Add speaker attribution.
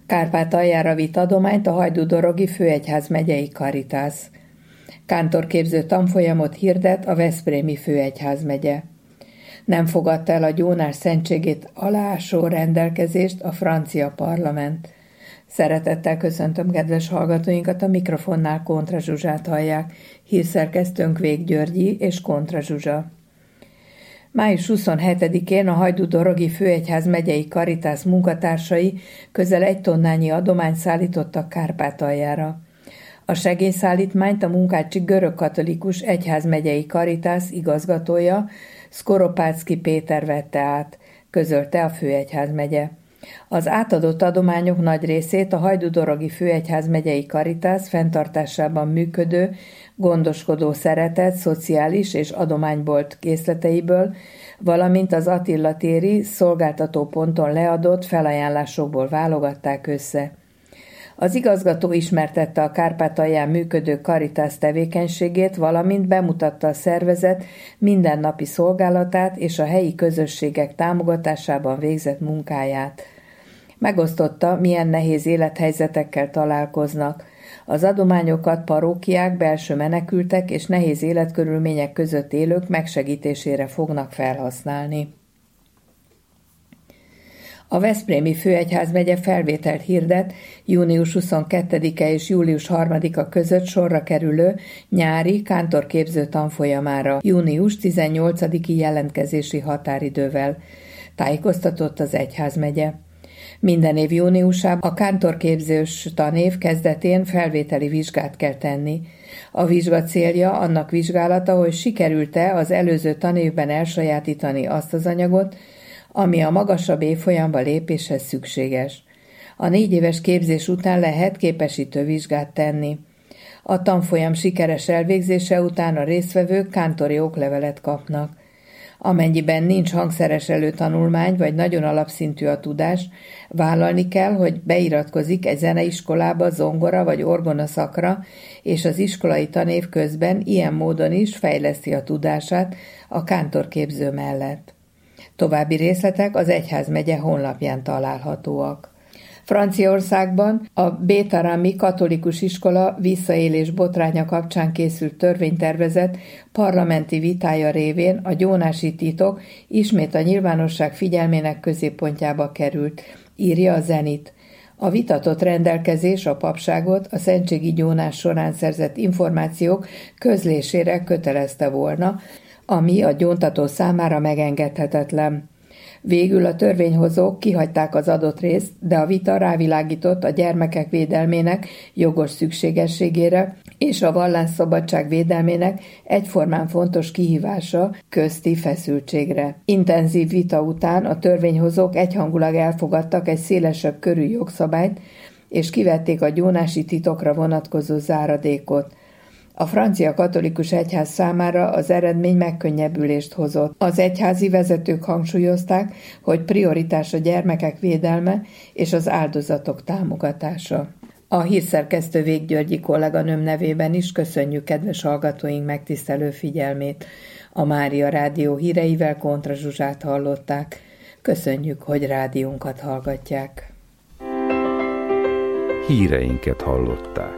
Speaker 1: Kárpátaljára vitt adományt a Hajdú-Dorogi Főegyház megyei Karitász. Kántorképző tanfolyamot hirdet a Veszprémi Főegyházmegye. Nem fogadta el a gyónás szentségét aláásó rendelkezést a francia parlament. Szeretettel köszöntöm kedves hallgatóinkat, a mikrofonnál Kontra Zsuzsát hallják, hírszerkesztőnk Vég Györgyi és Kontra Zsuzsa. Május 27-én a Hajdú-Dorogi Főegyház megyei Karitász munkatársai közel 1 tonnányi adományt szállítottak Kárpátaljára. A segélyszállítmányt a Munkácsi Görögkatolikus Egyházmegyei Karitász igazgatója, Szkoropáczki Péter vette át, közölte a Főegyházmegye. Az átadott adományok nagy részét a Hajdú-Dorogi Főegyházmegyei Karitász fenntartásában működő, gondoskodó szeretet, szociális és adománybolt készleteiből, valamint az Attila téri szolgáltatóponton leadott felajánlásokból válogatták össze. Az igazgató ismertette a Kárpátalján működő Karitász tevékenységét, valamint bemutatta a szervezet mindennapi szolgálatát és a helyi közösségek támogatásában végzett munkáját. Megosztotta, milyen nehéz élethelyzetekkel találkoznak. Az adományokat parókiák, belső menekültek és nehéz életkörülmények között élők megsegítésére fognak felhasználni. A Veszprémi Főegyházmegye felvételt hirdet június 22-e és július 3-a között sorra kerülő nyári kántorképző tanfolyamára június 18-i jelentkezési határidővel, tájékoztatott az egyházmegye. Minden év júniusában a kántorképzős tanév kezdetén felvételi vizsgát kell tenni. A vizsga célja annak vizsgálata, hogy sikerült-e az előző tanévben elsajátítani azt az anyagot, ami a magasabb évfolyamba lépéshez szükséges. A 4 éves képzés után lehet képesítő vizsgát tenni. A tanfolyam sikeres elvégzése után a résztvevők kántori oklevelet kapnak. Amennyiben nincs hangszeres előtanulmány, vagy nagyon alapszintű a tudás, vállalni kell, hogy beiratkozik egy zeneiskolába, zongora vagy orgona szakra, és az iskolai tanév közben ilyen módon is fejleszti a tudását a kántorképző mellett. További részletek az egyházmegye honlapján találhatóak. Franciaországban a Bétarami katolikus iskola visszaélés botránya kapcsán készült törvénytervezet parlamenti vitája révén a gyónási titok ismét a nyilvánosság figyelmének középpontjába került, írja a Zenit. A vitatott rendelkezés a papságot a szentségi gyónás során szerzett információk közlésére kötelezte volna, ami a gyóntató számára megengedhetetlen. Végül a törvényhozók kihagyták az adott részt, de a vita rávilágított a gyermekek védelmének jogos szükségességére és a vallásszabadság védelmének egyformán fontos kihívása közti feszültségre. Intenzív vita után a törvényhozók egyhangulag elfogadtak egy szélesebb körű jogszabályt, és kivették a gyónási titokra vonatkozó záradékot. A francia katolikus egyház számára az eredmény megkönnyebbülést hozott. Az egyházi vezetők hangsúlyozták, hogy prioritás a gyermekek védelme és az áldozatok támogatása. A hírszerkesztő Vég Györgyi kolléganőm nevében is köszönjük kedves hallgatóink megtisztelő figyelmét. A Mária Rádió híreivel Kontra Zsuzsát hallották. Köszönjük, hogy rádiónkat hallgatják.
Speaker 2: Híreinket hallották.